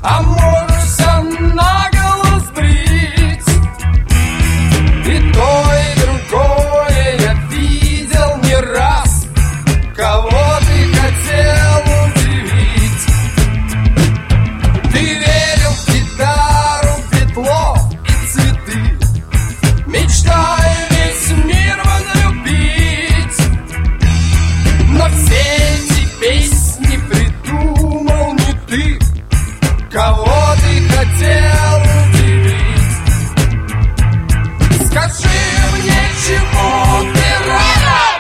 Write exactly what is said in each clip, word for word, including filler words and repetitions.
а можешься наголо сбрить. И то, и другое я видел не раз. Кого ты хотел удивить? Ты верил в гитару, петло и цветы, мечтая весь мир возлюбить. Но все эти песни придумал не ты. Кого ты хотел удивить? Скажи мне, чему ты рад?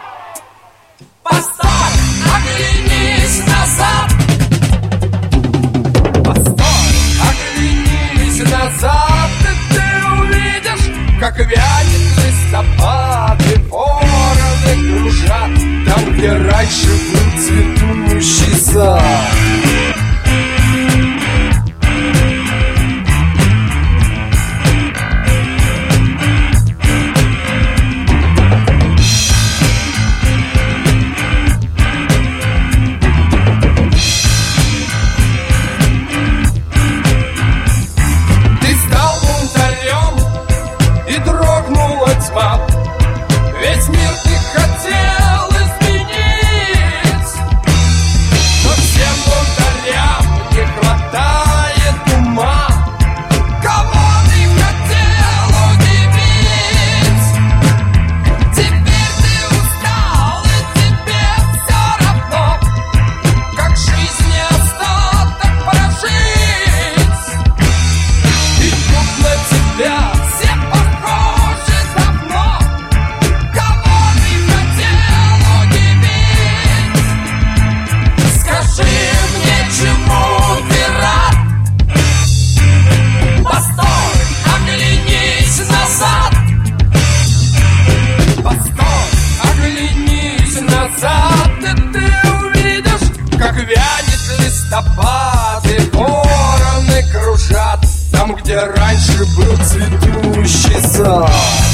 Постой, оглянись назад. Постой, оглянись назад, и ты увидишь, как вянет листопад, и вороны кружат там, где раньше был цветущий сад. Весь мир ты хотел изменить, но всем бунтарям не хватает ума. Кого ты хотел удивить? Теперь ты устал, и тебе все равно, как жизни остаток прожить. Идут на тебя все похожи давно. Кого ты хотел удивить? Скажи мне, чему ты рад? Постой, оглянись назад. Постой, оглянись назад, и ты увидишь, как вянет листопад, и вороны кружат там, где раньше был цветущий сад.